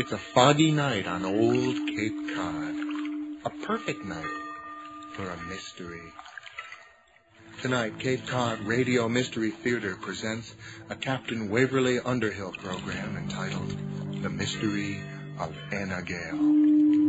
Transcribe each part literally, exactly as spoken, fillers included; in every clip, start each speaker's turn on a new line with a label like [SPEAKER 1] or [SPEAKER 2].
[SPEAKER 1] It's a foggy night on old Cape Cod. A perfect night for a mystery. Tonight, Cape Cod Radio Mystery Theater presents a Captain Waverly Underhill program entitled The Mystery of Anna Gale.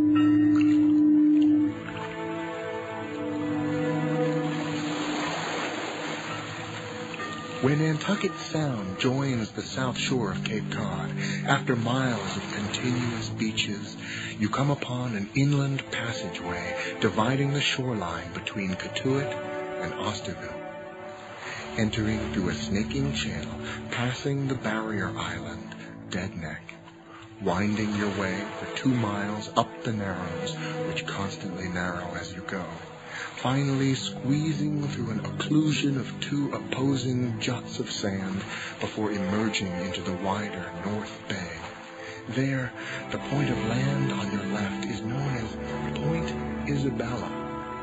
[SPEAKER 1] When Nantucket Sound joins the south shore of Cape Cod, after miles of continuous beaches, you come upon an inland passageway dividing the shoreline between Cotuit and Osterville. Entering through a snaking channel, passing the barrier island, Dead Neck, winding your way for two miles up the Narrows, which constantly narrow as you go, finally squeezing through an occlusion of two opposing juts of sand before emerging into the wider North Bay. There, the point of land on your left is known as Point Isabella.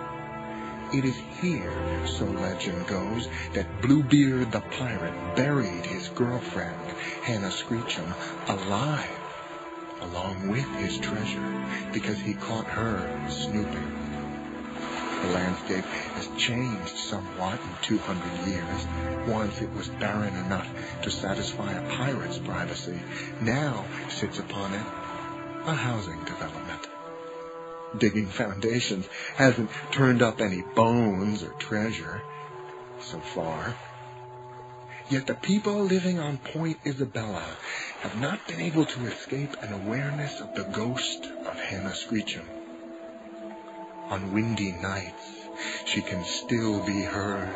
[SPEAKER 1] It is here, so legend goes, that Bluebeard the pirate buried his girlfriend, Hannah Screechum, alive, along with his treasure, because he caught her snooping. The landscape has changed somewhat in two hundred years. Once it was barren enough to satisfy a pirate's privacy. Now sits upon it a housing development. Digging foundations hasn't turned up any bones or treasure so far. Yet the people living on Point Isabella have not been able to escape an awareness of the ghost of Hannah Screechum. On windy nights, she can still be heard,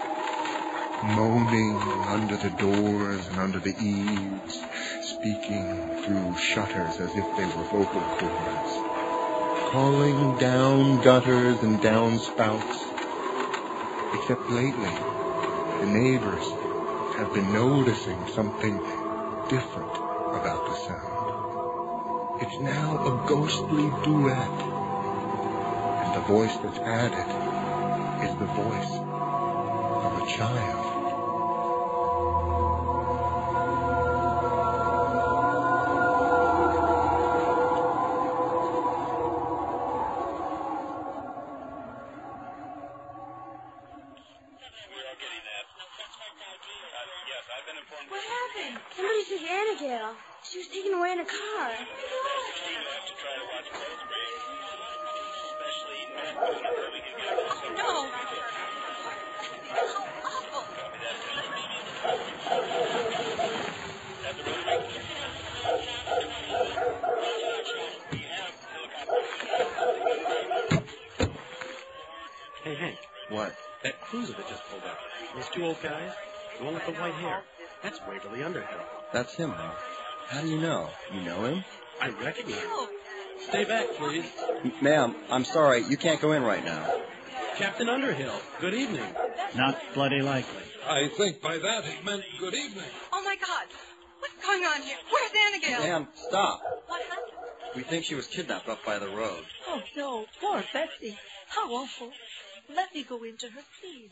[SPEAKER 1] moaning under the doors and under the eaves, speaking through shutters as if they were vocal cords, calling down gutters and downspouts. Except lately, the neighbors have been noticing something different about the sound. It's now a ghostly duet. The voice that's added is the voice of a child.
[SPEAKER 2] What happened? Somebody took Anna Gale. She was taken away in a car. No.
[SPEAKER 3] Hey, Hank.
[SPEAKER 1] What?
[SPEAKER 3] That cruiser that just pulled up. Those two old guys, the one with the white hair. That's Waverly Underhill.
[SPEAKER 4] That's him, huh? How do you know? You know him?
[SPEAKER 3] I recognize him. Stay back, please.
[SPEAKER 4] M- ma'am, I'm sorry. You can't go in right now.
[SPEAKER 3] Captain Underhill, good evening.
[SPEAKER 5] Not bloody likely.
[SPEAKER 6] I think by that he meant good evening.
[SPEAKER 2] Oh, my God. What's going on here? Where's Anna Gale?
[SPEAKER 4] Ma'am, stop.
[SPEAKER 2] What happened?
[SPEAKER 4] We think she was kidnapped up by the road.
[SPEAKER 7] Oh, no. Poor Betsy. How awful. Let me go into her, please.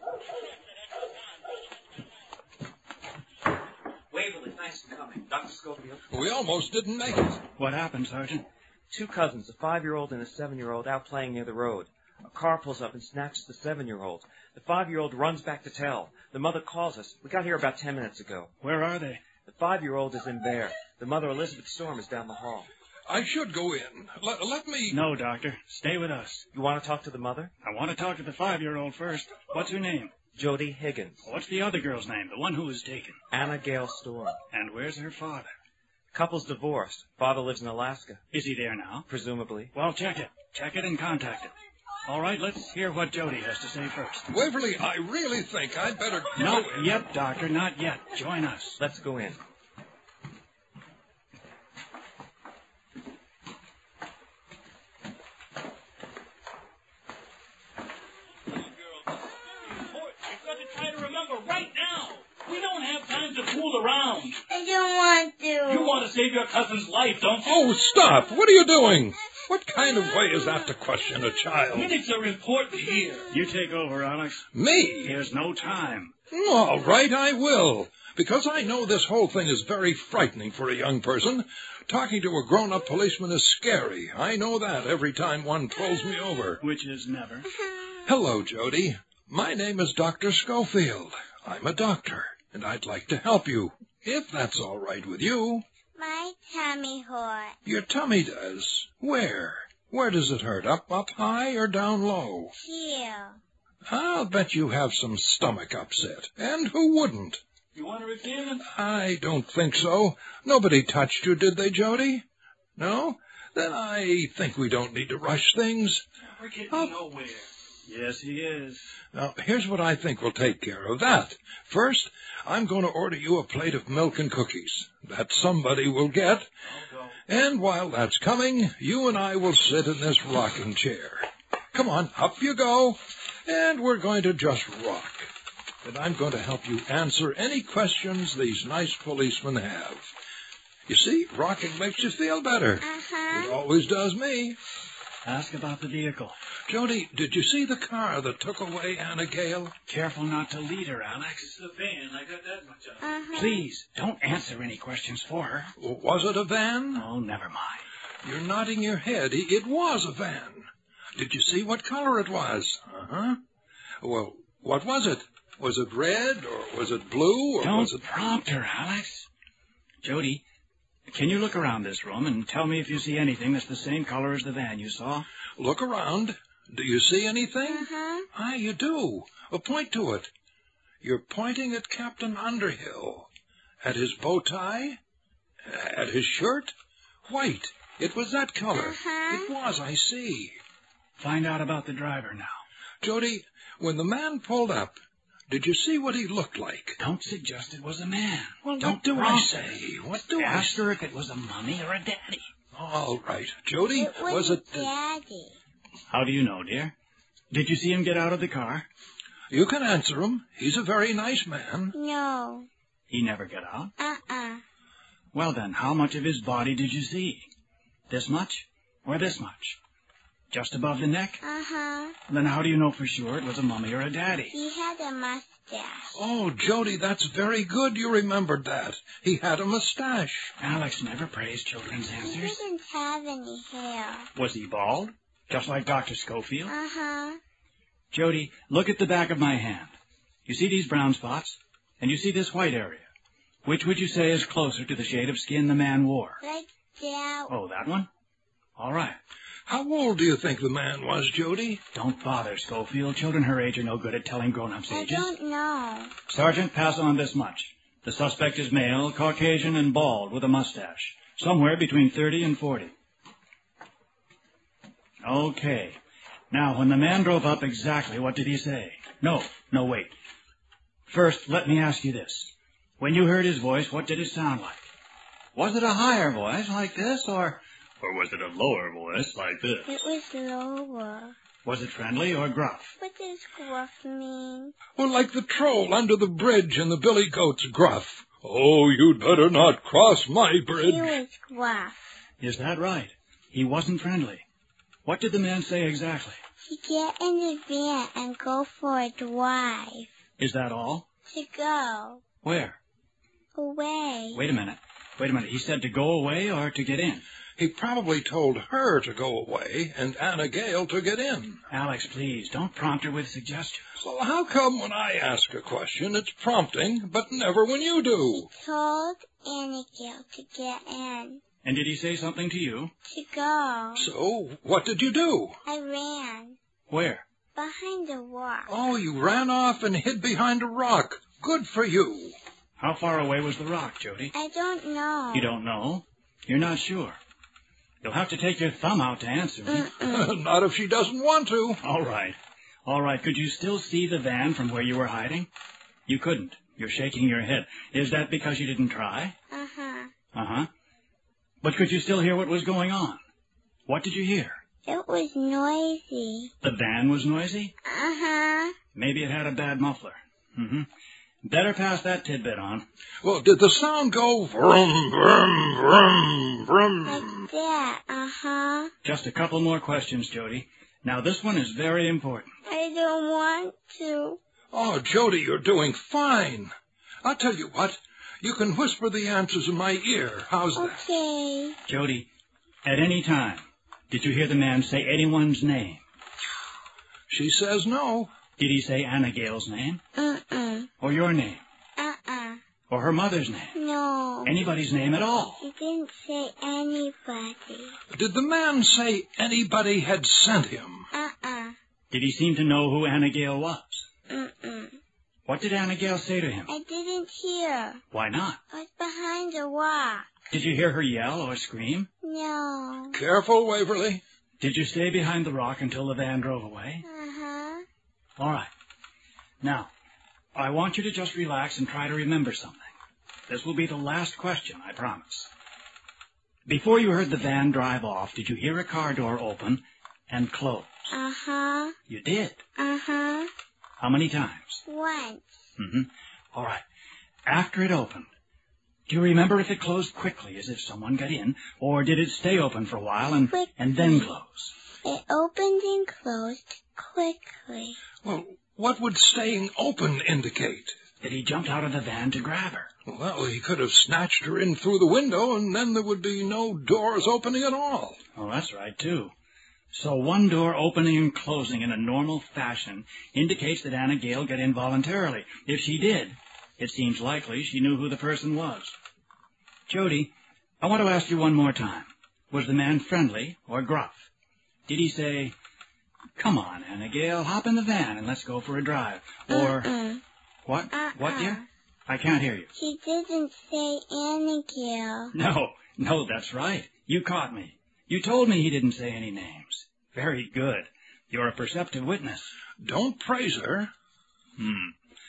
[SPEAKER 8] Waverly, thanks for coming. Doctor Schofield.
[SPEAKER 6] We almost didn't make it.
[SPEAKER 5] What happened, Sergeant?
[SPEAKER 8] Two cousins, a five-year-old and a seven-year-old, out playing near the road. A car pulls up and snatches the seven-year-old. The five-year-old runs back to tell. The mother calls us. We got here about ten minutes ago.
[SPEAKER 5] Where are they?
[SPEAKER 8] The five-year-old is in there. The mother, Elizabeth Storm, is down the hall.
[SPEAKER 6] I should go in. Let, let me...
[SPEAKER 5] No, Doctor. Stay with us.
[SPEAKER 8] You want to talk to the mother?
[SPEAKER 5] I want to talk to the five-year-old first. What's her name?
[SPEAKER 8] Jody Higgins.
[SPEAKER 5] What's the other girl's name, the one who was taken?
[SPEAKER 8] Anna Gale Storm.
[SPEAKER 5] And where's her father?
[SPEAKER 8] Couple's divorced. Father lives in Alaska.
[SPEAKER 5] Is he there now?
[SPEAKER 8] Presumably.
[SPEAKER 5] Well, check it. Check it and contact it. All right, let's hear what Jody has to say first.
[SPEAKER 6] Waverly, I really think I'd better go
[SPEAKER 5] Not
[SPEAKER 6] in.
[SPEAKER 5] yet, Doctor, not yet. Join us.
[SPEAKER 8] Let's go in.
[SPEAKER 9] Around.
[SPEAKER 2] I don't want to.
[SPEAKER 9] You want to save your cousin's life, don't you?
[SPEAKER 6] Oh, stop. What are you doing? What kind of way is that to question a child?
[SPEAKER 5] It's a report here. You take over, Alex.
[SPEAKER 6] Me?
[SPEAKER 5] There's no time.
[SPEAKER 6] All right, I will. Because I know this whole thing is very frightening for a young person. Talking to a grown-up policeman is scary. I know that every time one pulls me over.
[SPEAKER 5] Which is never.
[SPEAKER 6] Hello, Jody. My name is Doctor Schofield. I'm a doctor, and I'd like to help you, if that's all right with you.
[SPEAKER 2] My tummy hurts.
[SPEAKER 6] Your tummy does? Where? Where does it hurt? Up, up high or down low?
[SPEAKER 2] Here.
[SPEAKER 6] I'll bet you have some stomach upset. And who wouldn't?
[SPEAKER 5] You want to repeat it?
[SPEAKER 6] I don't think so. Nobody touched you, did they, Jody? No? Then I think we don't need to rush things.
[SPEAKER 5] We're getting
[SPEAKER 6] Oh.
[SPEAKER 5] nowhere. Yes, he is.
[SPEAKER 6] Now, here's what I think will take care of that. First, I'm going to order you a plate of milk and cookies. That somebody will get.
[SPEAKER 5] I'll go.
[SPEAKER 6] And while that's coming, you and I will sit in this rocking chair. Come on, up you go. And we're going to just rock. And I'm going to help you answer any questions these nice policemen have. You see, rocking makes you feel better.
[SPEAKER 2] Uh-huh.
[SPEAKER 6] It always does me.
[SPEAKER 5] Ask about the vehicle.
[SPEAKER 6] Jody, did you see the car that took away Anna Gale?
[SPEAKER 5] Careful not to lead her, Alex. It's the van. I got that much of it.
[SPEAKER 2] Uh-huh.
[SPEAKER 5] Please, don't answer any questions for her.
[SPEAKER 6] Was it a van?
[SPEAKER 5] Oh, never mind.
[SPEAKER 6] You're nodding your head. It was a van. Did you see what color it was? Uh-huh. Well, what was it? Was it red, or was it blue, or
[SPEAKER 5] Don't
[SPEAKER 6] was it...
[SPEAKER 5] prompt her, Alex. Jody, can you look around this room and tell me if you see anything that's the same color as the van you saw?
[SPEAKER 6] Look around. Do you see anything?
[SPEAKER 2] Uh-huh.
[SPEAKER 6] Ah, you do. Well, point to it. You're pointing at Captain Underhill. At his bow tie? At his shirt? White. It was that color.
[SPEAKER 2] Uh-huh.
[SPEAKER 6] It was, I see.
[SPEAKER 5] Find out about the driver now.
[SPEAKER 6] Jody, when the man pulled up, did you see what he looked like?
[SPEAKER 5] Don't suggest it was a man.
[SPEAKER 6] Well,
[SPEAKER 5] Don't
[SPEAKER 6] what do I
[SPEAKER 5] prompt
[SPEAKER 6] say?
[SPEAKER 5] her.
[SPEAKER 6] What do I
[SPEAKER 5] Ask her if it was a mummy or a daddy.
[SPEAKER 6] All right. Jody,
[SPEAKER 2] It was,
[SPEAKER 6] was it...
[SPEAKER 2] Daddy.
[SPEAKER 5] How do you know, dear? Did you see him get out of the car?
[SPEAKER 6] You can answer him. He's a very nice man.
[SPEAKER 2] No.
[SPEAKER 5] He never got out.
[SPEAKER 2] Uh-uh.
[SPEAKER 5] Well, then, how much of his body did you see? This much or this much? Just above the neck?
[SPEAKER 2] Uh-huh.
[SPEAKER 5] Then how do you know for sure it was a mummy or a daddy?
[SPEAKER 2] He had a mustache.
[SPEAKER 6] Oh, Jody, that's very good you remembered that. He had a mustache.
[SPEAKER 5] Alex never praised children's
[SPEAKER 2] He
[SPEAKER 5] answers.
[SPEAKER 2] didn't have any hair.
[SPEAKER 5] Was he bald? Just like Doctor Schofield?
[SPEAKER 2] Uh-huh.
[SPEAKER 5] Jody, look at the back of my hand. You see these brown spots? And you see this white area? Which would you say is closer to the shade of skin the man wore?
[SPEAKER 2] Like that.
[SPEAKER 5] Oh, that one? All right.
[SPEAKER 6] How old do you think the man was, Jody?
[SPEAKER 5] Don't bother, Schofield. Children her age are no good at telling grown-ups'
[SPEAKER 2] I
[SPEAKER 5] ages.
[SPEAKER 2] don't know.
[SPEAKER 5] Sergeant, pass on this much. The suspect is male, Caucasian, and bald with a mustache. Somewhere between thirty and forty. Okay. Now, when the man drove up, exactly what did he say? No, no, wait. First, let me ask you this. When you heard his voice, what did it sound like? Was it a higher voice like this, or... Or was it a lower voice like this?
[SPEAKER 2] It was lower.
[SPEAKER 5] Was it friendly or gruff?
[SPEAKER 2] What does gruff mean?
[SPEAKER 6] Well, like the troll under the bridge in the Billy Goat's gruff. Oh, you'd better not cross my bridge.
[SPEAKER 2] He was gruff.
[SPEAKER 5] Is that right? He wasn't friendly. What did the man say exactly?
[SPEAKER 2] To get in the van and go for a drive.
[SPEAKER 5] Is that all?
[SPEAKER 2] To go
[SPEAKER 5] Where?
[SPEAKER 2] away.
[SPEAKER 5] Wait a minute. Wait a minute. He said to go away or to get in?
[SPEAKER 6] He probably told her to go away and Anna Gale to get in.
[SPEAKER 5] Alex, please, don't prompt her with suggestions.
[SPEAKER 6] Well, how come when I ask a question it's prompting, but never when you do?
[SPEAKER 2] Told Annagale to get in.
[SPEAKER 5] And did he say something to you?
[SPEAKER 2] To go.
[SPEAKER 6] So, what did you do?
[SPEAKER 2] I ran.
[SPEAKER 5] Where?
[SPEAKER 2] Behind the rock.
[SPEAKER 6] Oh, you ran off and hid behind a rock. Good for you.
[SPEAKER 5] How far away was the rock, Jody?
[SPEAKER 2] I don't know.
[SPEAKER 5] You don't know? You're not sure. You'll have to take your thumb out to answer me.
[SPEAKER 6] Not if she doesn't want to.
[SPEAKER 5] All right. All right. Could you still see the van from where you were hiding? You couldn't. You're shaking your head. Is that because you didn't try?
[SPEAKER 2] Uh-huh.
[SPEAKER 5] Uh-huh. But could you still hear what was going on? What did you hear?
[SPEAKER 2] It was noisy.
[SPEAKER 5] The van was noisy?
[SPEAKER 2] Uh-huh.
[SPEAKER 5] Maybe it had a bad muffler. Mm-hmm. Better pass that tidbit on.
[SPEAKER 6] Well, did the sound go vroom, vroom, vroom, vroom?
[SPEAKER 2] Like that, uh-huh.
[SPEAKER 5] Just a couple more questions, Jody. Now, this one is very important.
[SPEAKER 2] I don't want to.
[SPEAKER 6] Oh, Jody, you're doing fine. I'll tell you what. You can whisper the answers in my ear. How's that?
[SPEAKER 2] Okay.
[SPEAKER 5] Jody, at any time, did you hear the man say anyone's name?
[SPEAKER 6] She says no.
[SPEAKER 5] Did he say Anna Gale's name?
[SPEAKER 2] Uh-uh.
[SPEAKER 5] Or your name?
[SPEAKER 2] Uh-uh.
[SPEAKER 5] Or her mother's name?
[SPEAKER 2] No.
[SPEAKER 5] Anybody's name at all?
[SPEAKER 2] He didn't say anybody.
[SPEAKER 6] Did the man say anybody had sent him?
[SPEAKER 2] Uh-uh.
[SPEAKER 5] Did he seem to know who Anna Gale was?
[SPEAKER 2] Mm-mm.
[SPEAKER 5] What did Anna Gale say to him?
[SPEAKER 2] I didn't hear.
[SPEAKER 5] Why not?
[SPEAKER 2] I was behind a rock.
[SPEAKER 5] Did you hear her yell or scream?
[SPEAKER 2] No.
[SPEAKER 6] Careful, Waverly.
[SPEAKER 5] Did you stay behind the rock until the van drove away?
[SPEAKER 2] Uh-huh.
[SPEAKER 5] All right. Now, I want you to just relax and try to remember something. This will be the last question, I promise. Before you heard the van drive off, did you hear a car door open and close?
[SPEAKER 2] Uh-huh.
[SPEAKER 5] You did?
[SPEAKER 2] Uh-huh.
[SPEAKER 5] How many times?
[SPEAKER 2] Once.
[SPEAKER 5] Mm-hmm. All right. After it opened, do you remember if it closed quickly, as if someone got in, or did it stay open for a while and, and then close?
[SPEAKER 2] It opened and closed quickly.
[SPEAKER 6] Well, what would staying open indicate?
[SPEAKER 5] That he jumped out of the van to grab her.
[SPEAKER 6] Well, he could have snatched her in through the window, and then there would be no doors opening at all.
[SPEAKER 5] Oh, that's right, too. So one door opening and closing in a normal fashion indicates that Anna Gale got in voluntarily. If she did, it seems likely she knew who the person was. Jody, I want to ask you one more time. Was the man friendly or gruff? Did he say, "Come on, Anna Gale, hop in the van and let's go for a drive"? Or,
[SPEAKER 2] uh-uh.
[SPEAKER 5] what?
[SPEAKER 2] Uh-uh.
[SPEAKER 5] What, dear? I can't hear you.
[SPEAKER 2] He didn't say Anna Gale.
[SPEAKER 5] No, no, that's right. You caught me. You told me he didn't say any names. Very good. You're a perceptive witness.
[SPEAKER 6] Don't praise her.
[SPEAKER 5] Hmm.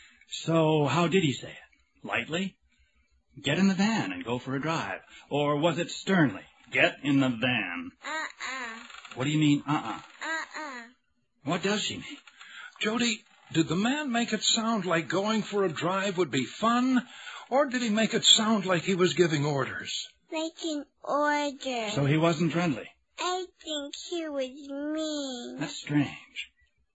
[SPEAKER 5] So how did he say it? Lightly? Get in the van and go for a drive. Or was it sternly? Get in the van.
[SPEAKER 2] Uh-uh.
[SPEAKER 5] What do you mean, uh-uh?
[SPEAKER 2] Uh-uh.
[SPEAKER 5] What does she mean?
[SPEAKER 6] Jody, did the man make it sound like going for a drive would be fun, or did he make it sound like he was giving orders?
[SPEAKER 2] Like an order.
[SPEAKER 5] So he wasn't friendly.
[SPEAKER 2] I think he was mean.
[SPEAKER 5] That's strange.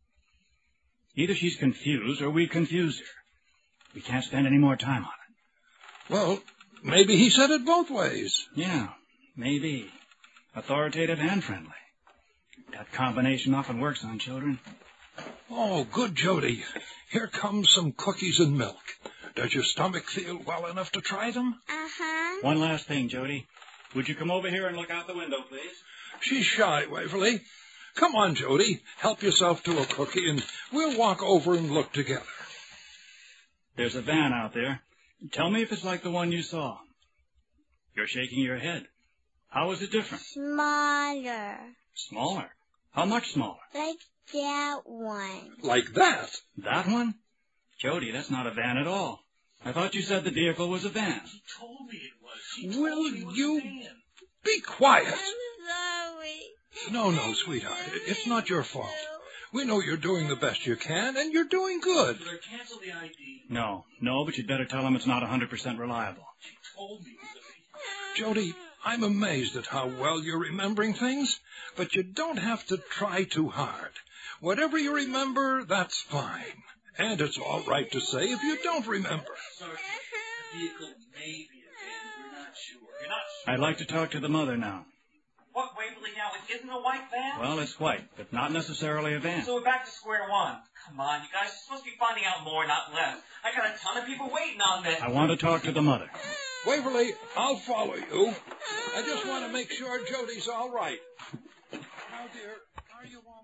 [SPEAKER 5] Either she's confused or we confused her. We can't spend any more time on it.
[SPEAKER 6] Well, maybe he said it both ways.
[SPEAKER 5] Yeah, maybe. Authoritative and friendly. That combination often works on children.
[SPEAKER 6] Oh, good, Jody. Here comes some cookies and milk. Does your stomach feel well enough to try them?
[SPEAKER 2] Uh-huh.
[SPEAKER 5] One last thing, Jody. Would you come over here and look out the window, please?
[SPEAKER 6] She's shy, Waverly. Come on, Jody. Help yourself to a cookie, and we'll walk over and look together.
[SPEAKER 5] There's a van out there. Tell me if it's like the one you saw. You're shaking your head. How is it different?
[SPEAKER 2] Smaller.
[SPEAKER 5] Smaller? How much smaller?
[SPEAKER 2] Like that one.
[SPEAKER 6] Like that?
[SPEAKER 5] That one? Jody, that's not a van at all. I thought you said the vehicle was a van.
[SPEAKER 3] She told me it was. She told
[SPEAKER 6] Will
[SPEAKER 3] me it was
[SPEAKER 6] you
[SPEAKER 3] a van.
[SPEAKER 6] be quiet?
[SPEAKER 2] I'm sorry.
[SPEAKER 6] No, no, sweetheart. It's not your fault. We know you're doing the best you can, and you're doing good.
[SPEAKER 3] Better cancel the I D.
[SPEAKER 5] No, no, but you'd better tell him it's not one hundred percent reliable.
[SPEAKER 3] She told me it was a van.
[SPEAKER 6] Jody, I'm amazed at how well you're remembering things, but you don't have to try too hard. Whatever you remember, that's fine. And it's all right to say if you don't remember.
[SPEAKER 3] Sorry, the vehicle may be a van. You're not sure. You're not sure.
[SPEAKER 5] I'd like to talk to the mother now.
[SPEAKER 8] What, Waverly, now? It isn't a white van?
[SPEAKER 5] Well, it's white, but not necessarily a van.
[SPEAKER 8] So we're back to square one. Come on, you guys are supposed to be finding out more, not less. I got a ton of people waiting on this.
[SPEAKER 5] I want to talk to the mother.
[SPEAKER 6] Waverly, I'll follow you. I just want to make sure Jody's all right. Now, dear, are you all...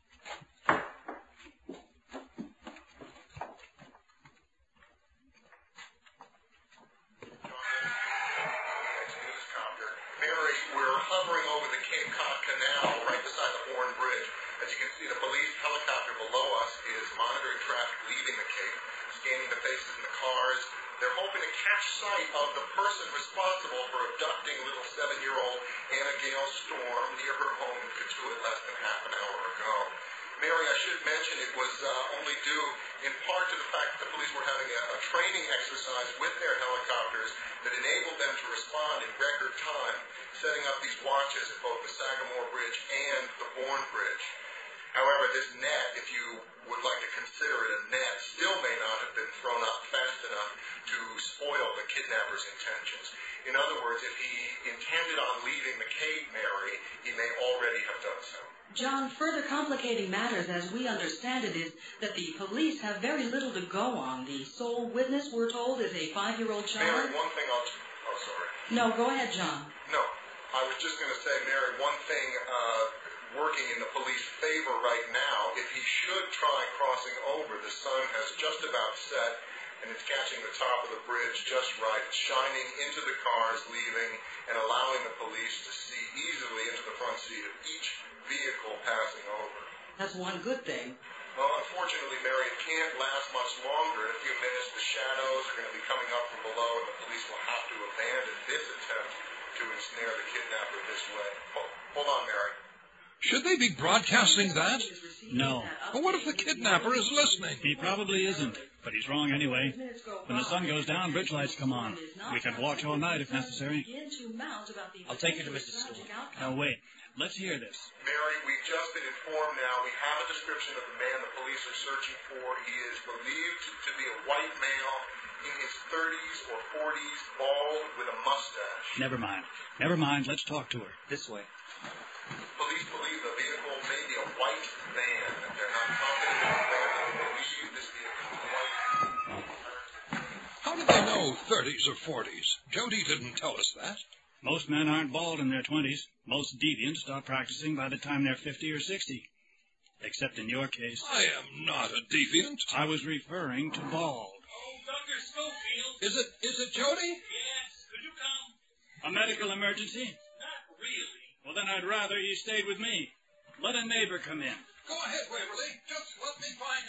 [SPEAKER 1] Mary, we're hovering over the Cape Cod Canal right beside the Horn Bridge. As you can see, the police helicopter below us is monitoring traffic leaving the Cape, scanning the faces in the cars. They're hoping to catch sight of the person responsible for abducting little seven-year-old Anna Gale Storm near her home in Katuitt less than half an hour ago. Mary, I should mention it was uh, only due in part to the fact that the police were having doing a, a training exercise with their helicopters that enabled them to respond in record time, setting up these watches at both the Sagamore Bridge and the Bourne Bridge. However, this net, if you would like to consider it a net, still may not have been thrown up fast enough to spoil the kidnapper's intentions. In other words, if he intended on leaving the cave, Mary, he may already have done so.
[SPEAKER 9] John, further complicating matters, as we understand it, is that the police have very little to go on. The sole witness, we're told, is a five-year-old child.
[SPEAKER 1] Mary, one thing I'll... T- oh, sorry.
[SPEAKER 9] No, go ahead, John.
[SPEAKER 1] No, I was just going to say, Mary, one thing uh, working in the police favor right now, if he should try crossing over, the sun has just about set, and it's catching the top of the bridge just right. It's shining into the cars leaving and allowing the police to see easily into the front seat of each vehicle passing over.
[SPEAKER 9] That's one good thing.
[SPEAKER 1] Well, unfortunately, Mary, it can't last much longer. In a few minutes, the shadows are going to be coming up from below, and the police will have to abandon this attempt to ensnare the kidnapper this way. Hold, hold on, Mary.
[SPEAKER 6] Should they be broadcasting that?
[SPEAKER 5] No.
[SPEAKER 6] But what if the kidnapper is listening?
[SPEAKER 5] He probably isn't, but he's wrong anyway. When the sun goes down, bridge lights come on. We can watch all night if necessary.
[SPEAKER 8] I'll take you to Missus Storm.
[SPEAKER 5] Now, wait. Let's hear this.
[SPEAKER 1] Mary, we've just been informed now. We have a description of the man the police are searching for. He is believed to be a white male in his thirties or forties, bald, with a mustache.
[SPEAKER 5] Never mind. Never mind. Let's talk to her.
[SPEAKER 8] This way.
[SPEAKER 1] Police believe the vehicle may be a white van. They're not confident in the fact that they believe this vehicle is white.
[SPEAKER 6] How do they know thirties or forties? Jody didn't tell us that.
[SPEAKER 5] Most men aren't bald in their twenties. Most deviants stop practicing by the time they're fifty or sixty. Except in your case.
[SPEAKER 6] I am not a deviant.
[SPEAKER 5] I was referring to bald.
[SPEAKER 10] Oh, Doctor Schofield.
[SPEAKER 6] Is it, is it Jody?
[SPEAKER 10] Yes. Could you come?
[SPEAKER 5] A medical emergency?
[SPEAKER 10] Not really.
[SPEAKER 5] Well, then I'd rather you stayed with me. Let a neighbor come in.
[SPEAKER 6] Go ahead, Waverly. Just let me find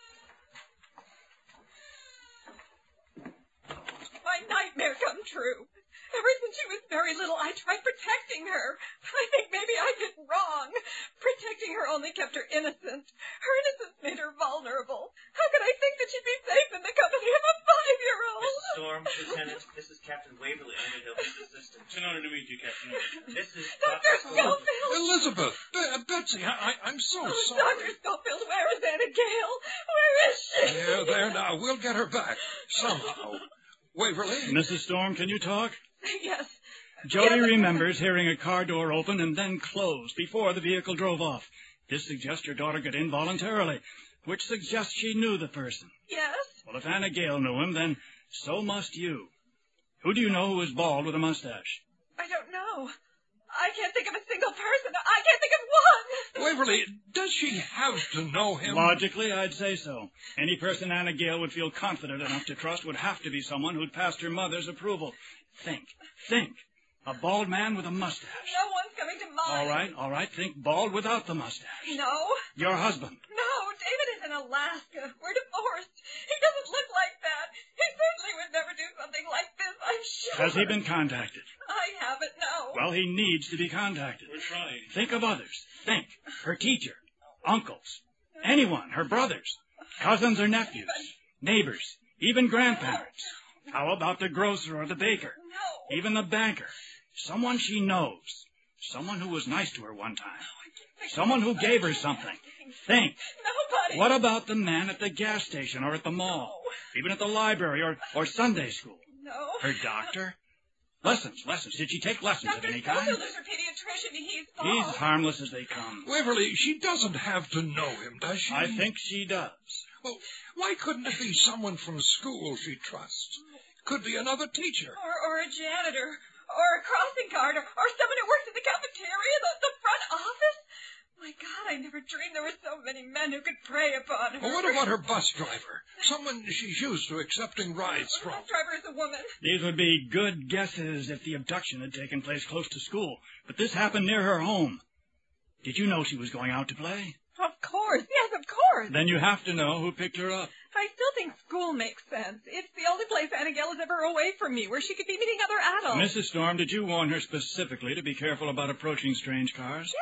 [SPEAKER 6] out.
[SPEAKER 7] My nightmare come true. Ever since she was very little, I tried protecting her. I think maybe I did wrong. Protecting her only kept her innocent. Her innocence made her vulnerable. How could I think that she'd be safe in the company of a five-year-old?
[SPEAKER 8] Missus Storm, Lieutenant, this is Captain Waverly Underhill, his assistant.
[SPEAKER 5] It's an honor to meet you, Captain.
[SPEAKER 8] This is
[SPEAKER 7] Doctor Schofield.
[SPEAKER 6] Elizabeth, uh, Betsy, I, I, I'm so
[SPEAKER 7] Oh,
[SPEAKER 6] sorry.
[SPEAKER 7] Doctor Schofield, where is Anna Gale? Where is she?
[SPEAKER 6] There, there now. We'll get her back somehow. Waverly?
[SPEAKER 5] Missus Storm, can you talk?
[SPEAKER 7] Yes.
[SPEAKER 5] Jody
[SPEAKER 7] yes.
[SPEAKER 5] remembers hearing a car door open and then close before the vehicle drove off. This suggests your daughter got in voluntarily, which suggests she knew the person.
[SPEAKER 7] Yes.
[SPEAKER 5] Well, if Anna Gale knew him, then so must you. Who do you know who is bald with a mustache?
[SPEAKER 7] I don't know. I can't think of a single person. I can't think of one.
[SPEAKER 6] Waverly, does she have to know him?
[SPEAKER 5] Logically, I'd say so. Any person Anna Gale would feel confident enough to trust would have to be someone who'd passed her mother's approval. Think. Think. A bald man with a mustache.
[SPEAKER 7] No one's coming to mind.
[SPEAKER 5] All right, all right. Think bald without the mustache.
[SPEAKER 7] No.
[SPEAKER 5] Your husband.
[SPEAKER 7] No, David is in Alaska. We're divorced. He doesn't look like that. He certainly would never do something like this, I'm sure.
[SPEAKER 5] Has he been contacted?
[SPEAKER 7] I haven't, no.
[SPEAKER 5] Well, he needs to be contacted.
[SPEAKER 10] We're trying.
[SPEAKER 5] Think of others. Think. Her teacher. Uncles. Anyone. Her brothers. Cousins or nephews. Neighbors. Even grandparents. How about the grocer or the baker?
[SPEAKER 7] No.
[SPEAKER 5] Even the banker. Someone she knows. Someone who was nice to her one time. Someone who gave her something. Think.
[SPEAKER 7] Nobody.
[SPEAKER 5] What about the man at the gas station or at the mall?
[SPEAKER 7] No.
[SPEAKER 5] Even at the library or, or Sunday school?
[SPEAKER 7] No.
[SPEAKER 5] Her doctor? Lessons, lessons. Did she take lessons
[SPEAKER 7] Doctor
[SPEAKER 5] of any kind?
[SPEAKER 7] Schofield is her pediatrician. He's
[SPEAKER 5] He's
[SPEAKER 7] bald.
[SPEAKER 5] harmless as they come.
[SPEAKER 6] Waverly, she doesn't have to know him, does she?
[SPEAKER 5] I think she does.
[SPEAKER 6] Well, why couldn't it be someone from school she trusts? Could be another teacher.
[SPEAKER 7] Or, or a janitor. Or a crossing guard. Or, or someone who works in the cafeteria, the, the front office. My God, I never dreamed there were so many men who could prey upon her.
[SPEAKER 6] Well, what about her bus driver? Someone she's used to accepting rides
[SPEAKER 7] The
[SPEAKER 6] from.
[SPEAKER 7] bus driver is a woman.
[SPEAKER 5] These would be good guesses if the abduction had taken place close to school. But this happened near her home. Did you know she was going out to play?
[SPEAKER 7] Of course. Yes, of course.
[SPEAKER 5] Then you have to know who picked her up.
[SPEAKER 7] I still think school makes sense. It's the only place Anna Gale is ever away from me, where she could be meeting other adults.
[SPEAKER 5] Missus Storm, did you warn her specifically to be careful about approaching strange cars?
[SPEAKER 7] Yes, many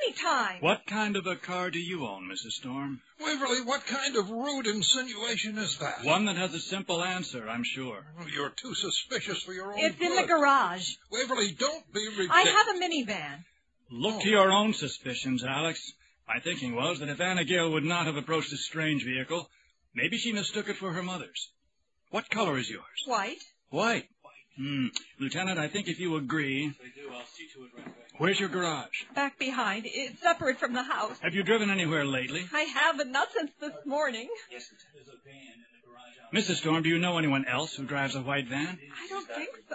[SPEAKER 7] many times.
[SPEAKER 5] What kind of a car do you own, Missus Storm?
[SPEAKER 6] Waverly, what kind of rude insinuation is that?
[SPEAKER 5] One that has a simple answer, I'm sure.
[SPEAKER 6] Oh, you're too suspicious for your own
[SPEAKER 7] It's
[SPEAKER 6] good.
[SPEAKER 7] in the garage.
[SPEAKER 6] Waverly, don't be ridiculous.
[SPEAKER 7] I have a minivan.
[SPEAKER 5] Look to your own suspicions, Alex. My thinking was that if Anna Gale would not have approached this strange vehicle, maybe she mistook it for her mother's. What color is yours?
[SPEAKER 7] White.
[SPEAKER 5] White. Hmm. Lieutenant, I think if you agree...
[SPEAKER 3] They do. I'll see to it right away.
[SPEAKER 5] Where's your garage?
[SPEAKER 7] Back behind. It's separate from the house.
[SPEAKER 5] Have you driven anywhere lately?
[SPEAKER 7] I haven't, not since this morning.
[SPEAKER 3] Yes, there's a van in the garage.
[SPEAKER 5] Missus Storm, do you know anyone else who drives a white van?
[SPEAKER 7] I don't think so.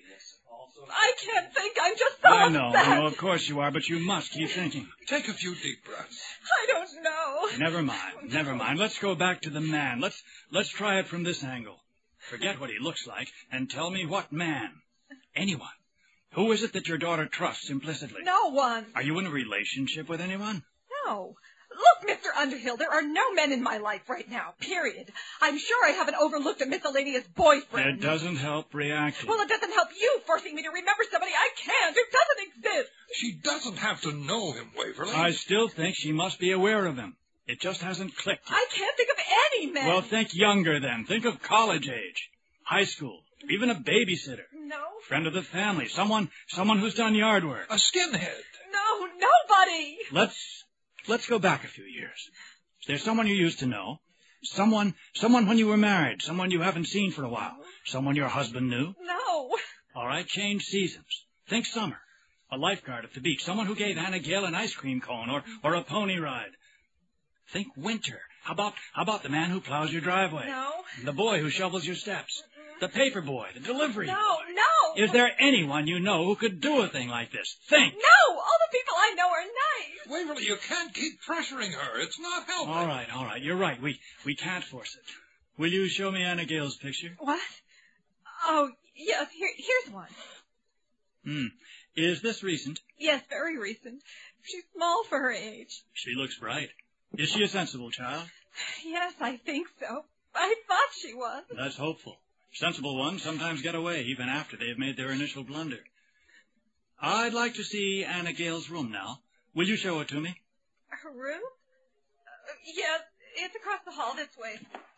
[SPEAKER 7] I can't think. I'm just so
[SPEAKER 5] I know,
[SPEAKER 7] upset.
[SPEAKER 5] I know, of course you are, but you must keep thinking.
[SPEAKER 6] Take a few deep breaths.
[SPEAKER 7] I don't know.
[SPEAKER 5] Never mind, never mind. Let's go back to the man. Let's let's try it from this angle. Forget what he looks like and tell me what man. Anyone. Who is it that your daughter trusts implicitly?
[SPEAKER 7] No one.
[SPEAKER 5] Are you in a relationship with anyone?
[SPEAKER 7] No. Look, Mister Underhill, there are no men in my life right now, period. I'm sure I haven't overlooked a miscellaneous boyfriend.
[SPEAKER 5] It doesn't help reacting.
[SPEAKER 7] Well, it doesn't help you forcing me to remember somebody I can't, who doesn't exist.
[SPEAKER 6] She doesn't have to know him, Waverly.
[SPEAKER 5] I still think she must be aware of him. It just hasn't clicked yet.
[SPEAKER 7] I can't think of any men.
[SPEAKER 5] Well, think younger then. Think of college age, high school, even a babysitter.
[SPEAKER 7] No.
[SPEAKER 5] Friend of the family, someone someone who's done yard work.
[SPEAKER 6] A skinhead.
[SPEAKER 7] No, nobody.
[SPEAKER 5] Let's let's go back a few years. Is there someone you used to know? Someone someone when you were married, someone you haven't seen for a while, someone your husband knew?
[SPEAKER 7] No.
[SPEAKER 5] All right, change seasons. Think summer. A lifeguard at the beach, someone who gave Anna Gale an ice cream cone or, or a pony ride. Think winter. How about how about the man who plows your driveway?
[SPEAKER 7] No.
[SPEAKER 5] The boy who shovels your steps. The paper boy, the delivery
[SPEAKER 7] No,
[SPEAKER 5] boy.
[SPEAKER 7] no.
[SPEAKER 5] Is there anyone you know who could do a thing like this? Think.
[SPEAKER 7] No, all the people I know are nice.
[SPEAKER 6] Waverly, you can't keep pressuring her. It's not helping.
[SPEAKER 5] All right, all right. You're right. We we can't force it. Will you show me Anna Gale's picture?
[SPEAKER 7] What? Oh, yes, here, here's one.
[SPEAKER 5] Hmm. Is this recent?
[SPEAKER 7] Yes, very recent. She's small for her age.
[SPEAKER 5] She looks bright. Is she a sensible child?
[SPEAKER 7] Yes, I think so. I thought she was.
[SPEAKER 5] That's hopeful. Sensible ones sometimes get away even after they've made their initial blunder. I'd like to see Anna Gale's room now. Will you show it to me?
[SPEAKER 7] Her room? Uh, yes, it's across the hall this way.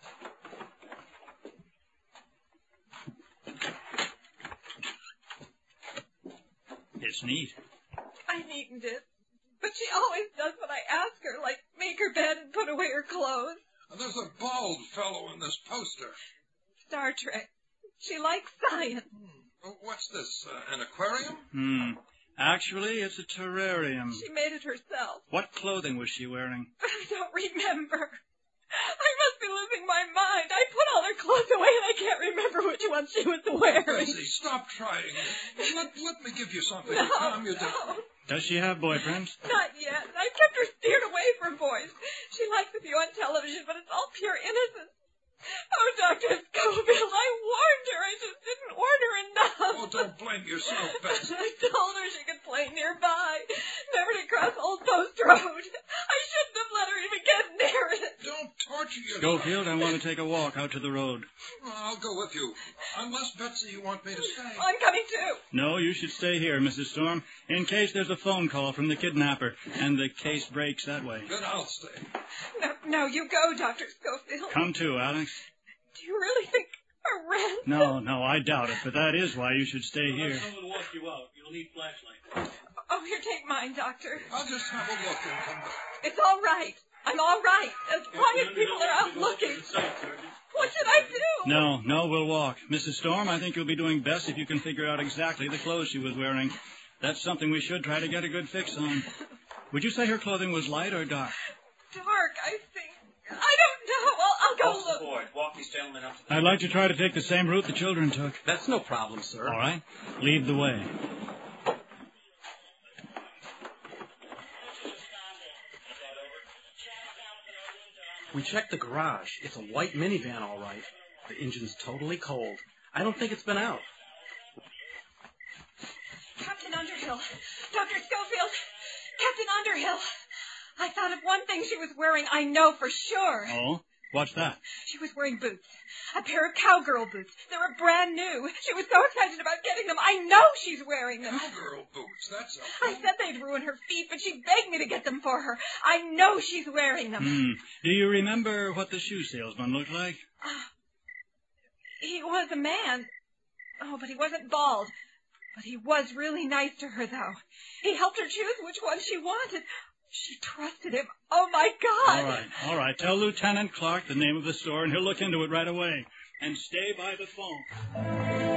[SPEAKER 5] It's neat.
[SPEAKER 7] I neatened it. But she always does what I ask her, like make her bed and put away her clothes.
[SPEAKER 6] There's a bald fellow in this poster.
[SPEAKER 7] Star Trek. She likes science.
[SPEAKER 6] Hmm. What's this, uh, an aquarium?
[SPEAKER 5] Hmm. Actually, it's a terrarium.
[SPEAKER 7] She made it herself.
[SPEAKER 5] What clothing was she wearing?
[SPEAKER 7] I don't remember. I must be losing my mind. I put all her clothes away and I can't remember which one she was wearing.
[SPEAKER 6] Betsy, stop trying. Let, let me give you something
[SPEAKER 7] No,
[SPEAKER 6] to calm you
[SPEAKER 7] no.
[SPEAKER 6] down.
[SPEAKER 5] Does she have boyfriends?
[SPEAKER 7] Not yet. I've kept her steered away from boys. She likes a few on television, but it's all pure innocence. Oh, Doctor Schofield, I warned her. I just didn't warn her enough.
[SPEAKER 6] Oh, don't blame yourself, Betsy.
[SPEAKER 7] I told her she could play nearby, never to cross Old Post Road. I shouldn't have let her even get near it.
[SPEAKER 6] Don't torture yourself.
[SPEAKER 5] Schofield, I want to take a walk out to the road.
[SPEAKER 6] I'll go with you. Unless, Betsy, you want me to stay.
[SPEAKER 7] I'm coming too.
[SPEAKER 5] No, you should stay here, Missus Storm, in case there's a phone call from the kidnapper, and the case breaks that way.
[SPEAKER 6] Then I'll stay.
[SPEAKER 7] No, no, you go, Doctor Schofield.
[SPEAKER 5] Come too, Alex.
[SPEAKER 7] Do you really think a rent?
[SPEAKER 5] No, no, I doubt it, but that is why you should stay
[SPEAKER 3] I'll
[SPEAKER 5] here.
[SPEAKER 3] let someone walk you out. You'll need flashlight.
[SPEAKER 7] Oh, here, take mine, Doctor.
[SPEAKER 6] I'll just have a look and come back.
[SPEAKER 7] It's all right. I'm all right, as long as people are out looking. What should I do?
[SPEAKER 5] No, no, we'll walk. Missus Storm, I think you'll be doing best if you can figure out exactly the clothes she was wearing. That's something we should try to get a good fix on. Would you say her clothing was light or dark?
[SPEAKER 7] Dark, I think. I don't know. I'll, I'll go
[SPEAKER 3] Off
[SPEAKER 7] look.
[SPEAKER 3] the board. Walk these gentlemen up to the...
[SPEAKER 5] I'd like to try to take the same route the children took.
[SPEAKER 3] That's no problem, sir.
[SPEAKER 5] All right, lead the way.
[SPEAKER 3] We checked the garage. It's a white minivan, all right. The engine's totally cold. I don't think it's been out.
[SPEAKER 7] Captain Underhill. Doctor Schofield. Captain Underhill. I thought of one thing she was wearing I know for sure.
[SPEAKER 5] Oh? What's that?
[SPEAKER 7] She was wearing boots. A pair of cowgirl boots. They were brand new. She was so excited about getting them. I know she's wearing them.
[SPEAKER 6] Cowgirl boots, that's a...
[SPEAKER 7] I said they'd ruin her feet, but she begged me to get them for her. I know she's wearing them.
[SPEAKER 5] Hmm. Do you remember what the shoe salesman looked like?
[SPEAKER 7] Uh, he was a man. Oh, but he wasn't bald. But he was really nice to her, though. He helped her choose which one she wanted. She trusted him. Oh, my God.
[SPEAKER 5] All right, all right. Tell Lieutenant Clark the name of the store, and he'll look into it right away. And stay by the phone.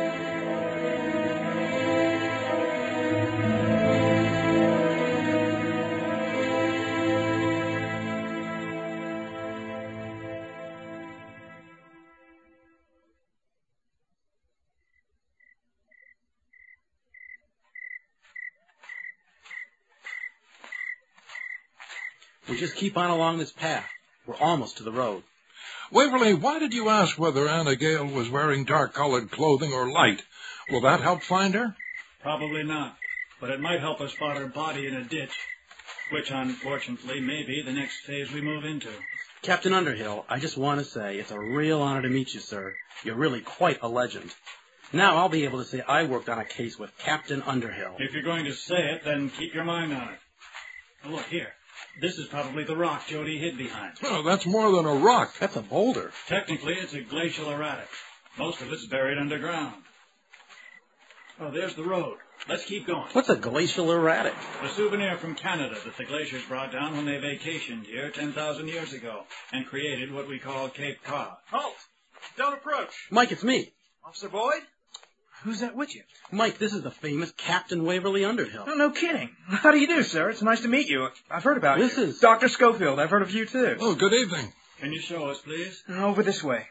[SPEAKER 3] We just keep on along this path. We're almost to the road.
[SPEAKER 6] Waverly, why did you ask whether Anna Gale was wearing dark-colored clothing or light? Will that help find her?
[SPEAKER 5] Probably not, but it might help us spot her body in a ditch, which, unfortunately, may be the next phase we move into.
[SPEAKER 3] Captain Underhill, I just want to say it's a real honor to meet you, sir. You're really quite a legend. Now I'll be able to say I worked on a case with Captain Underhill.
[SPEAKER 5] If you're going to say it, then keep your mind on it. Oh, look, here. This is probably the rock Jody hid behind.
[SPEAKER 6] Oh, that's more than a rock.
[SPEAKER 3] That's a boulder.
[SPEAKER 5] Technically, it's a glacial erratic. Most of it's buried underground. Oh, there's the road. Let's keep going.
[SPEAKER 3] What's a glacial erratic?
[SPEAKER 5] A souvenir from Canada that the glaciers brought down when they vacationed here ten thousand years ago and created what we call Cape Cod.
[SPEAKER 11] Halt! Don't approach.
[SPEAKER 3] Mike, it's me.
[SPEAKER 11] Officer Boyd? Who's that with you?
[SPEAKER 3] Mike, this is the famous Captain Waverly Underhill.
[SPEAKER 11] No, no kidding. How do you do, sir? It's nice to meet you. I've heard about
[SPEAKER 3] this
[SPEAKER 11] you.
[SPEAKER 3] This is...
[SPEAKER 11] Doctor Schofield. I've heard of you, too.
[SPEAKER 6] Oh, good evening.
[SPEAKER 5] Can you show us, please?
[SPEAKER 11] Over this way.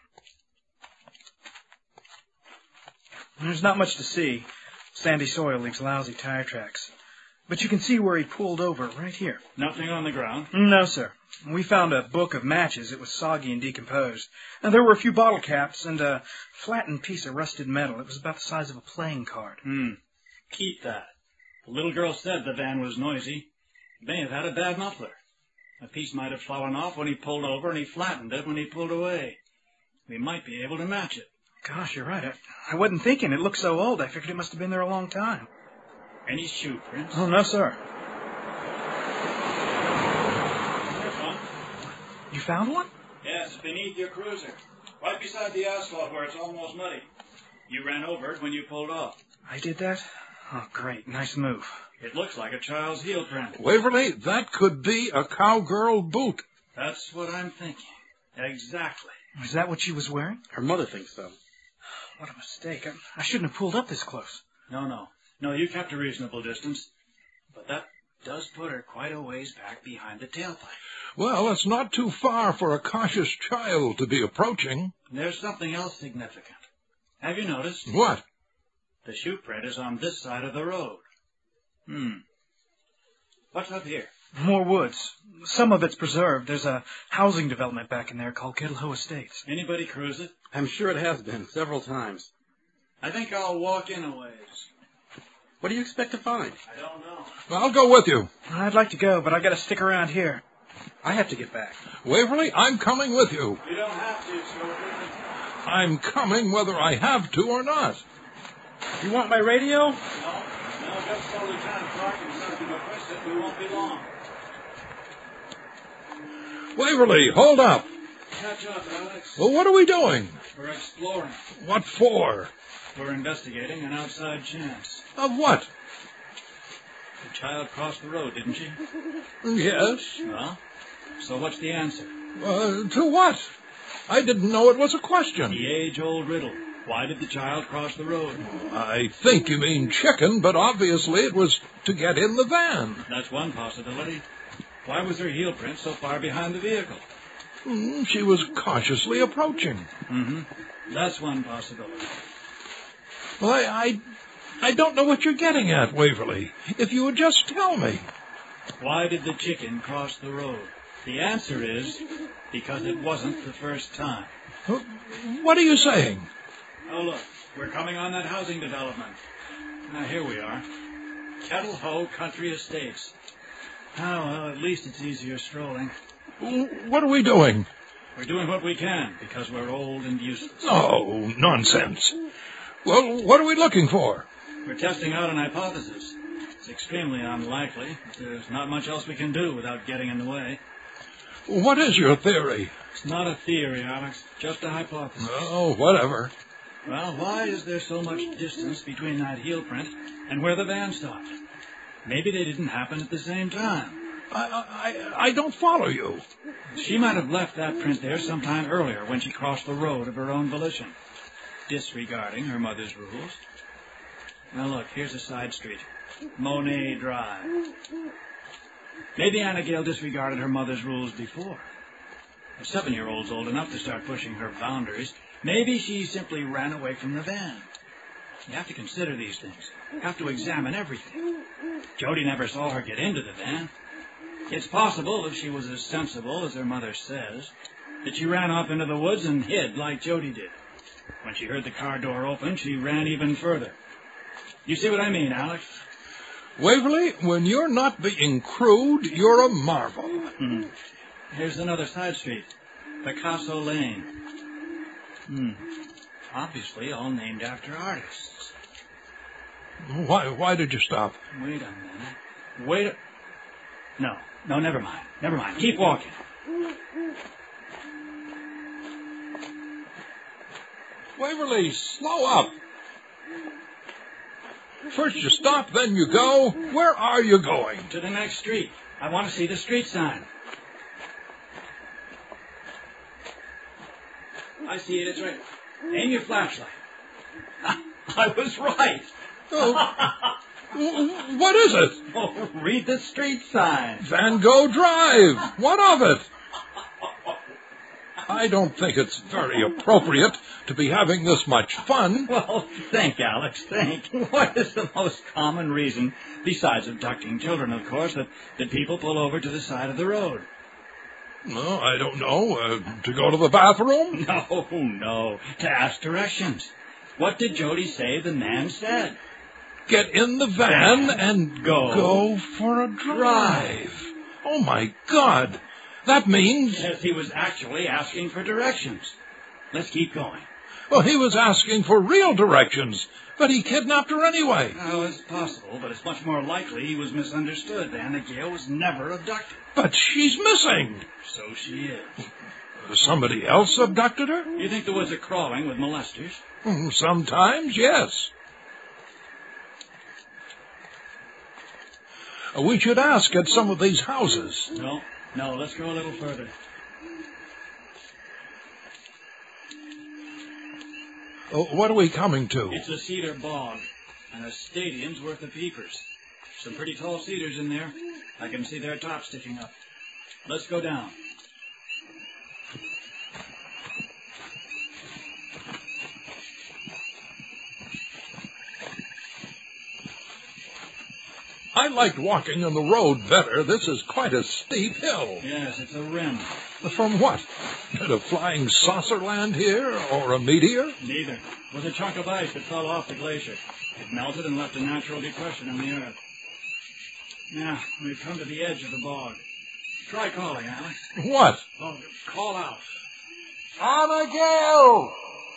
[SPEAKER 11] There's not much to see. Sandy soil leaves lousy tire tracks. But you can see where he pulled over right here.
[SPEAKER 5] Nothing on the ground?
[SPEAKER 11] No, sir. We found a book of matches. It was soggy and decomposed. And there were a few bottle caps and a flattened piece of rusted metal. It was about the size of a playing card.
[SPEAKER 5] Hmm. Keep that. The little girl said the van was noisy. He may have had a bad muffler. A piece might have fallen off when he pulled over, and he flattened it when he pulled away. We might be able to match it.
[SPEAKER 11] Gosh, you're right. I, I wasn't thinking. It looked so old. I figured it must have been there a long time.
[SPEAKER 5] Any shoe prints?
[SPEAKER 11] Oh, no, sir.
[SPEAKER 5] There's one.
[SPEAKER 11] You found one?
[SPEAKER 5] Yes, beneath your cruiser. Right beside the asphalt where it's almost muddy. You ran over it when you pulled off.
[SPEAKER 11] I did that? Oh, great. Nice move.
[SPEAKER 5] It looks like a child's heel print.
[SPEAKER 6] Waverly, that could be a cowgirl boot.
[SPEAKER 5] That's what I'm thinking. Exactly.
[SPEAKER 11] Is that what she was wearing?
[SPEAKER 3] Her mother thinks so.
[SPEAKER 11] What a mistake. I, I shouldn't have pulled up this close.
[SPEAKER 5] No, no. No, you kept a reasonable distance. But that does put her quite a ways back behind the tailpipe.
[SPEAKER 6] Well, it's not too far for a cautious child to be approaching.
[SPEAKER 5] There's something else significant. Have you noticed?
[SPEAKER 6] What?
[SPEAKER 5] The shoe print is on this side of the road. Hmm. What's up here?
[SPEAKER 11] More woods. Some of it's preserved. There's a housing development back in there called Kettlehoe Estates.
[SPEAKER 5] Anybody cruise it?
[SPEAKER 3] I'm sure it has been, several times.
[SPEAKER 5] I think I'll walk in a ways.
[SPEAKER 3] What do you expect to find?
[SPEAKER 5] I don't know.
[SPEAKER 6] I'll go with you.
[SPEAKER 11] I'd like to go, but I gotta stick around here. I have to get back.
[SPEAKER 6] Waverly, I'm coming with you.
[SPEAKER 5] You don't have to, Schofield.
[SPEAKER 6] I'm coming whether I have to or not.
[SPEAKER 11] You want my radio?
[SPEAKER 5] No. No, just tell Lieutenant Clark and Sergeant McQuist that we won't be long.
[SPEAKER 6] Waverly, hold up.
[SPEAKER 5] Catch up, Alex.
[SPEAKER 6] Well, what are we doing?
[SPEAKER 5] We're exploring.
[SPEAKER 6] What for?
[SPEAKER 5] We're investigating an outside chance.
[SPEAKER 6] Of what?
[SPEAKER 5] The child crossed the road, didn't she?
[SPEAKER 6] Yes.
[SPEAKER 5] Well, so what's the answer?
[SPEAKER 6] Uh, to what? I didn't know it was a question.
[SPEAKER 5] The age-old riddle. Why did the child cross the road?
[SPEAKER 6] I think you mean chicken, but obviously it was to get in the van.
[SPEAKER 5] That's one possibility. Why was her heel print so far behind the vehicle?
[SPEAKER 6] Mm, she was cautiously approaching.
[SPEAKER 5] Mm-hmm. That's one possibility.
[SPEAKER 6] Well, I, I, I don't know what you're getting at, Waverly. If you would just tell me.
[SPEAKER 5] Why did the chicken cross the road? The answer is because it wasn't the first time.
[SPEAKER 6] What are you saying?
[SPEAKER 5] Oh, look, we're coming on that housing development. Now, here we are. Kettlehoe Country Estates. Oh, well, at least it's easier strolling.
[SPEAKER 6] What are we doing?
[SPEAKER 5] We're doing what we can because we're old and useless.
[SPEAKER 6] Oh, nonsense. Well, what are we looking for?
[SPEAKER 5] We're testing out an hypothesis. It's extremely unlikely, but there's not much else we can do without getting in the way.
[SPEAKER 6] What is your theory?
[SPEAKER 5] It's not a theory, Alex, just a hypothesis.
[SPEAKER 6] Oh, whatever.
[SPEAKER 5] Well, why is there so much distance between that heel print and where the van stopped? Maybe they didn't happen at the same time.
[SPEAKER 6] I, I, I don't follow you.
[SPEAKER 5] She might have left that print there sometime earlier when she crossed the road of her own volition, disregarding her mother's rules. Now look, here's a side street. Monet Drive. Maybe Anna Gale disregarded her mother's rules before. A seven-year-old's old enough to start pushing her boundaries. Maybe she simply ran away from the van. You have to consider these things. You have to examine everything. Jody never saw her get into the van. It's possible, if she was as sensible as her mother says, that she ran off into the woods and hid like Jody did. When she heard the car door open, she ran even further. You see what I mean, Alex?
[SPEAKER 6] Waverly, when you're not being crude, you're a marvel.
[SPEAKER 5] Hmm. Here's another side street, Picasso Lane. Hmm. Obviously all named after artists.
[SPEAKER 6] Why, why did you stop?
[SPEAKER 5] Wait a minute. Wait a... No, no, never mind. Never mind. Keep walking.
[SPEAKER 6] Waverly, slow up. First you stop, then you go. Where are you going?
[SPEAKER 5] To the next street. I want to see the street sign. I see it. It's right. Aim your flashlight. I was right.
[SPEAKER 6] Oh. What is it?
[SPEAKER 5] Oh, read the street sign.
[SPEAKER 6] Van Gogh Drive. What of it? I don't think it's very appropriate to be having this much fun.
[SPEAKER 5] Well, think, Alex, think. What is the most common reason, besides abducting children, of course, that, that people pull over to the side of the road?
[SPEAKER 6] No, I don't know. Uh, to go to the bathroom?
[SPEAKER 5] No, no. To ask directions. What did Jody say the man said?
[SPEAKER 6] Get in the van and
[SPEAKER 5] go.
[SPEAKER 6] Go for a drive. Oh, my God. That means...
[SPEAKER 5] Yes, he was actually asking for directions. Let's keep going.
[SPEAKER 6] Well, he was asking for real directions, but he kidnapped her anyway.
[SPEAKER 5] Oh, it's possible, but it's much more likely he was misunderstood. Anna Gale was never abducted.
[SPEAKER 6] But she's missing.
[SPEAKER 5] So she is.
[SPEAKER 6] Somebody else abducted her?
[SPEAKER 5] You think the woods are crawling with molesters?
[SPEAKER 6] Sometimes, yes. We should ask at some of these houses.
[SPEAKER 5] No, no, let's go a little further.
[SPEAKER 6] Oh, what are we coming to?
[SPEAKER 5] It's a cedar bog, and a stadium's worth of peepers. Some pretty tall cedars in there. I can see their tops sticking up. Let's go down.
[SPEAKER 6] I liked walking on the road better. This is quite a steep hill.
[SPEAKER 5] Yes, it's a rim.
[SPEAKER 6] From what? Did a flying saucer land here, or a meteor?
[SPEAKER 5] Neither. It was a chunk of ice that fell off the glacier. It melted and left a natural depression in the earth. Now, we've come to the edge of the bog. Try calling, Alex.
[SPEAKER 6] What?
[SPEAKER 5] Oh, call out.
[SPEAKER 12] Anna Gale!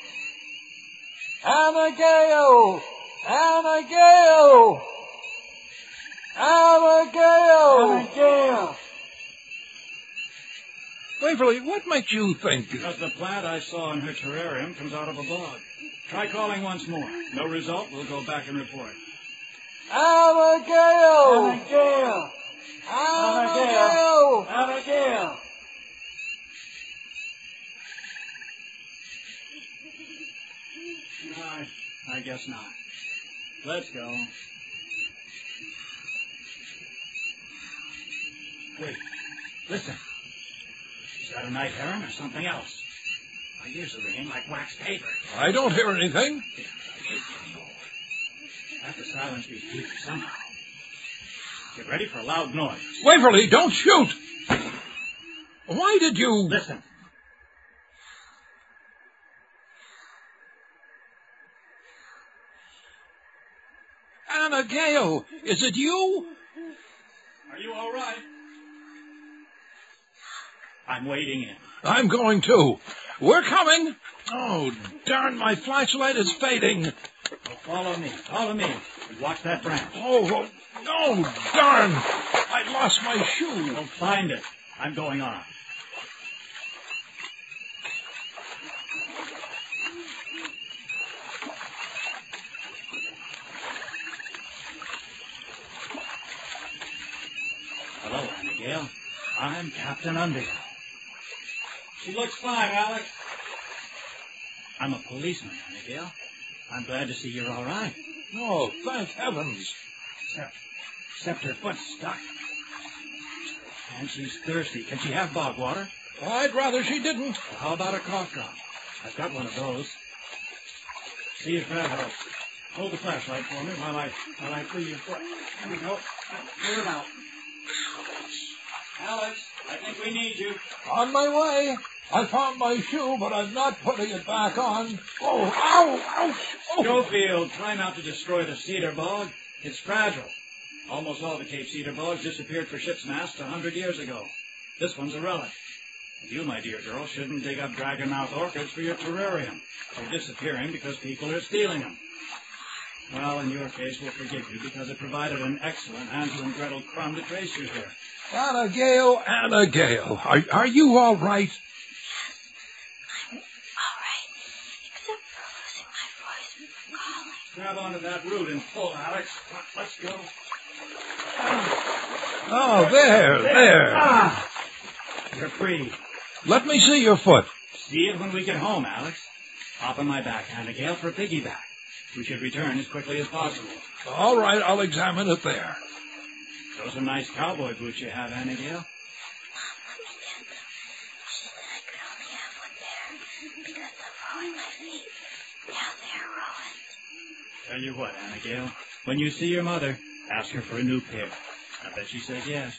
[SPEAKER 12] Anna Gale! Anna Gale! Anna Gale! Anna Gale!
[SPEAKER 6] Waverly, what makes you think...
[SPEAKER 5] Because the plant I saw in her terrarium comes out of a bog. Try calling once more. No result, we'll go back and report.
[SPEAKER 12] Anna Gale! Anna Gale! Anna Gale! Anna Gale!
[SPEAKER 5] No, I, I guess not. Let's go. Wait, listen. Is that a night heron or something else? My ears are ringing like wax paper.
[SPEAKER 6] I don't hear anything.
[SPEAKER 5] I have to silence these people somehow. Get ready for a loud noise.
[SPEAKER 6] Waverly, don't shoot! Why did you...
[SPEAKER 5] Listen.
[SPEAKER 6] Anna Gale, is it you?
[SPEAKER 5] Are you all right? I'm wading in.
[SPEAKER 6] I'm going too. We're coming. Oh, darn, my flashlight is fading.
[SPEAKER 5] Well, follow me. Follow me. Watch that branch.
[SPEAKER 6] Oh, oh, oh, darn. I lost my shoe.
[SPEAKER 5] Well, find it. I'm going on. Hello, Abigail. I'm Captain Underhill.
[SPEAKER 11] She looks fine, Alex.
[SPEAKER 5] I'm a policeman, Abigail. I'm glad to see you're all right.
[SPEAKER 6] Oh, thank heavens.
[SPEAKER 5] Except, except her foot's stuck. And she's thirsty. Can she have bog water?
[SPEAKER 6] I'd rather she didn't.
[SPEAKER 5] Well, how about a cough drop? I've got one of those. See if that helps. Hold the flashlight for me while I while I free your foot. There we go. Clear it out.
[SPEAKER 11] Alex, I think we need you.
[SPEAKER 6] On my way. I found my shoe, but I'm not putting it back on. Oh, ow, ouch. Oh.
[SPEAKER 5] Schofield, try not to destroy the cedar bog. It's fragile. Almost all the Cape Cedar bogs disappeared for ship's masts a hundred years ago. This one's a relic. And you, my dear girl, shouldn't dig up dragon-mouth orchids for your terrarium. They're disappearing because people are stealing them. Well, in your case, we'll forgive you because it provided an excellent Hansel and Gretel crumb to trace you here.
[SPEAKER 6] Anna Gale, Anna Gale, are, are you all right?
[SPEAKER 5] Grab onto that root and pull, Alex. Let's go.
[SPEAKER 6] Oh, there, there.
[SPEAKER 5] Ah, you're free.
[SPEAKER 6] Let me see your foot.
[SPEAKER 5] See it when we get home, Alex. Hop on my back, Abigail, for a piggyback. We should return as quickly as possible.
[SPEAKER 6] All right, I'll examine it there.
[SPEAKER 5] Those are nice cowboy boots you have, Abigail.
[SPEAKER 2] Mom, let me get them. She said I could only have one pair because of ruining my feet. Now they're ruined.
[SPEAKER 5] Tell you what, Abigail, when you see your mother, ask her for a new pair. I bet she says yes.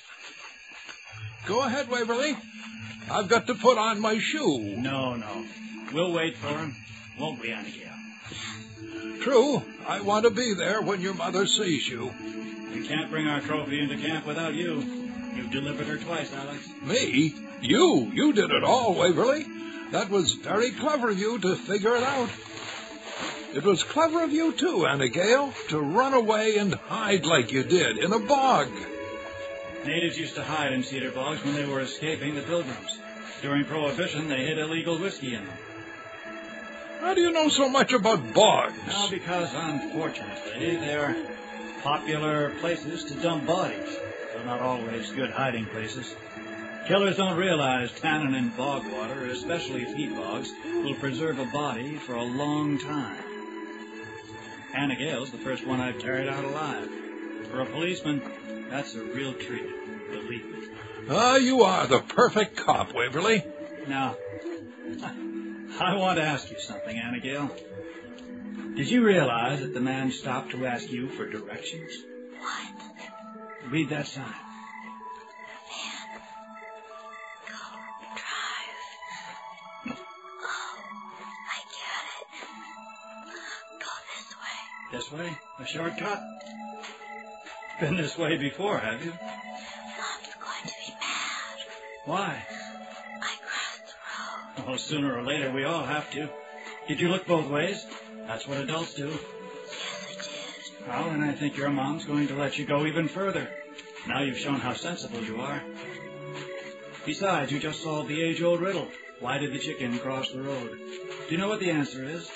[SPEAKER 6] Go ahead, Waverly. I've got to put on my shoe.
[SPEAKER 5] No, no. We'll wait for him, won't we, Abigail?
[SPEAKER 6] True. I want to be there when your mother sees you.
[SPEAKER 5] We can't bring our trophy into camp without you. You've delivered her twice, Alex.
[SPEAKER 6] Me? You? You did it all, Waverly. That was very clever of you to figure it out. It was clever of you, too, Anna Gale, to run away and hide like you did in a bog.
[SPEAKER 5] Natives used to hide in cedar bogs when they were escaping the Pilgrims. During Prohibition, they hid illegal whiskey in them.
[SPEAKER 6] How do you know so much about bogs?
[SPEAKER 5] Now, because, unfortunately, they're popular places to dump bodies, though not always good hiding places. Killers don't realize tannin in bog water, especially peat bogs, will preserve a body for a long time. Anna Gale's the first one I've carried out alive. For a policeman, that's a real treat, believe me.
[SPEAKER 6] Ah, you are the perfect cop, Waverly.
[SPEAKER 5] Now, I want to ask you something, Anna Gale. Did you realize that the man stopped to ask you for directions?
[SPEAKER 2] What?
[SPEAKER 5] Read that sign.
[SPEAKER 2] Man, go drive. Oh, I get it. Go this way.
[SPEAKER 5] This way? A shortcut? Been this way before, have you?
[SPEAKER 2] Mom's going to be mad.
[SPEAKER 5] Why?
[SPEAKER 2] I crossed the road.
[SPEAKER 5] Oh, sooner or later we all have to. Did you look both ways? That's what adults do.
[SPEAKER 2] Yes, I did.
[SPEAKER 5] Well, and I think your mom's going to let you go even further. Now you've shown how sensible you are. Besides, you just solved the age-old riddle. Why did the chicken cross the road? Do you know what the answer is?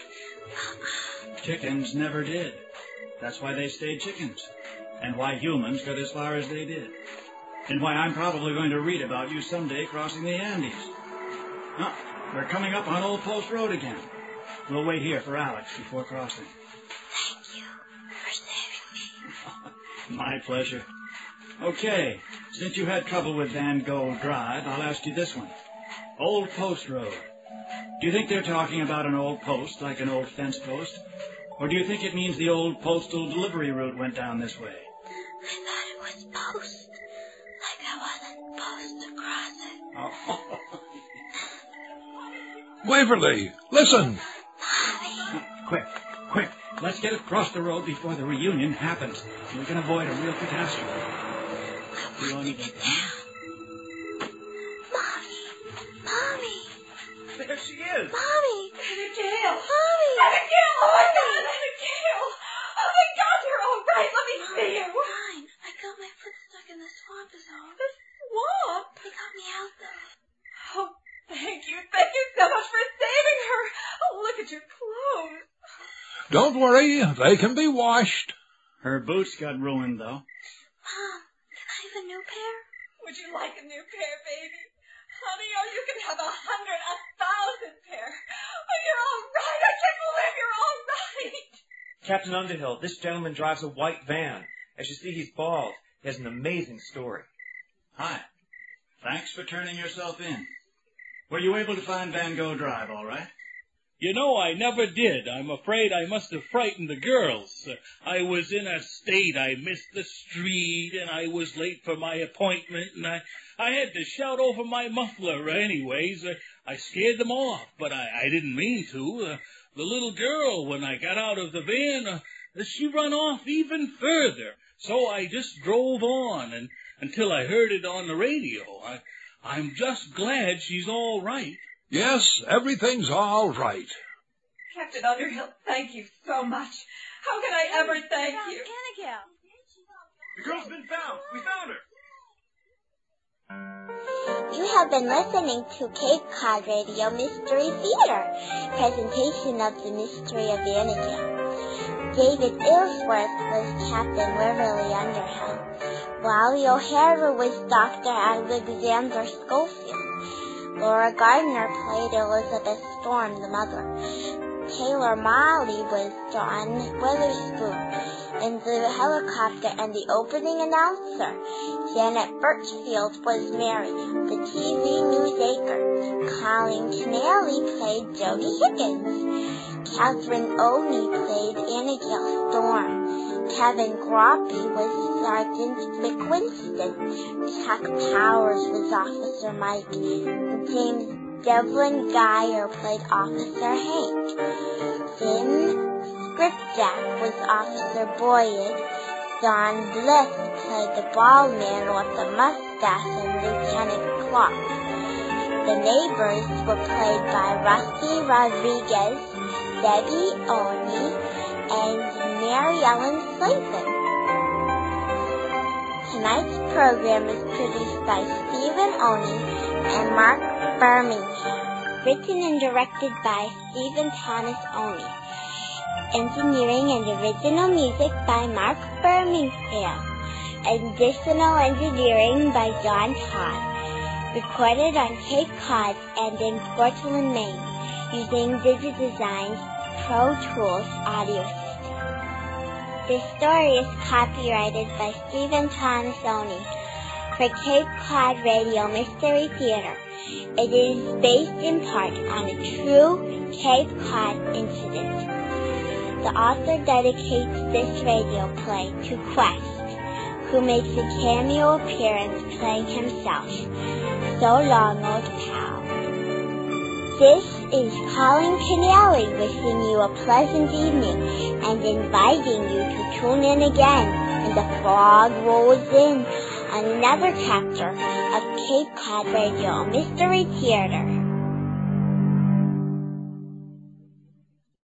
[SPEAKER 5] Chickens never did. That's why they stayed chickens. And why humans got as far as they did. And why I'm probably going to read about you someday crossing the Andes. Oh, we're coming up on Old Post Road again. We'll wait here for Alex before crossing.
[SPEAKER 2] Thank you for saving me.
[SPEAKER 5] My pleasure. Okay, since you had trouble with Van Gogh Drive, I'll ask you this one. Old Post Road. Do you think they're talking about an old post, like an old fence post? Or do you think it means the old postal delivery route went down this way?
[SPEAKER 2] I thought it was post. Like I wasn't supposed to cross it.
[SPEAKER 5] Oh.
[SPEAKER 6] Waverly, listen.
[SPEAKER 2] Mommy.
[SPEAKER 5] Quick, quick. Let's get across the road before the reunion happens. We can avoid a real catastrophe.
[SPEAKER 2] I want to get down. Mommy. Mommy.
[SPEAKER 8] there she is.
[SPEAKER 2] Mommy!
[SPEAKER 7] Abigail!
[SPEAKER 2] Mommy!
[SPEAKER 7] Abigail! Oh my God, Abigail! Oh my God, you're all right. Let me see you.
[SPEAKER 2] Fine. I got my foot stuck in the swamp is all.
[SPEAKER 7] The swamp?
[SPEAKER 2] They got me out there.
[SPEAKER 7] Oh, thank you. Thank you so much for saving her. Oh, look at your clothes.
[SPEAKER 6] Don't worry, they can be washed.
[SPEAKER 5] Her boots got ruined, though.
[SPEAKER 2] Mom, can I have a new pair?
[SPEAKER 7] Would you like a new pair, baby? Honey, oh, you can have a hundred, a thousand pair. Oh, you're all right. I can't believe you're all right.
[SPEAKER 8] Captain Underhill, this gentleman drives a white van. As you see, he's bald. He has an amazing story.
[SPEAKER 5] Hi. Thanks for turning yourself in. Were you able to find Van Gogh Drive all right?
[SPEAKER 10] You know, I never did. I'm afraid I must have frightened the girls. Uh, I was in a state. I missed the street, and I was late for my appointment, and I, I had to shout over my muffler anyways. Uh, I scared them off, but I, I didn't mean to. Uh, the little girl, when I got out of the van, uh, she run off even further. So I just drove on and until I heard it on the radio. I, I'm just glad she's all right.
[SPEAKER 6] Yes, everything's all right.
[SPEAKER 7] Captain Underhill, thank you so much. How can I ever thank you?
[SPEAKER 2] Abigail.
[SPEAKER 8] The girl's been found. We found her.
[SPEAKER 2] You have been listening to Cape Cod Radio Mystery Theater, presentation of the Mystery of Annandale. David Ilsworth was Captain Waverly Underhill. Wally O'Hara was Doctor Alexander Schofield. Laura Gardner played Elizabeth Storm, the mother. Taylor Molly was Dawn Witherspoon. In the helicopter and the opening announcer, Janet Birchfield was Mary, the T V news anchor. Colleen Kennelly played Jody Higgins. Catherine Oney played Annandale Storm. Kevin Groppe was Sergeant McWinston. Chuck Powers was Officer Mike. James Devlin Geyer played Officer Hank. Jim Scripjack was Officer Boyd. Don Bliss played the bald man with the mustache and Lieutenant Clark. The neighbors were played by Rusty Rodriguez, Debbie Oney, and Mary Ellen Slayton. Tonight's program is produced by Stephen Oney and Mark Birmingham. Written and directed by Stephen Thomas Oney. Engineering and original music by Mark Birmingham. Additional engineering by John Todd. Recorded on Cape Cod and in Portland, Maine, using DigiDesign's Pro Tools audio system. This story is copyrighted by Stephen Thomas Oney for Cape Cod Radio Mystery Theater. It is based in part on a true Cape Cod incident. The author dedicates this radio play to Quest, who makes a cameo appearance playing himself. So long, old pal. This is Colleen Kennelly wishing you a pleasant evening and inviting you to tune in again when the fog rolls in on another chapter of Cape Cod Radio Mystery Theater.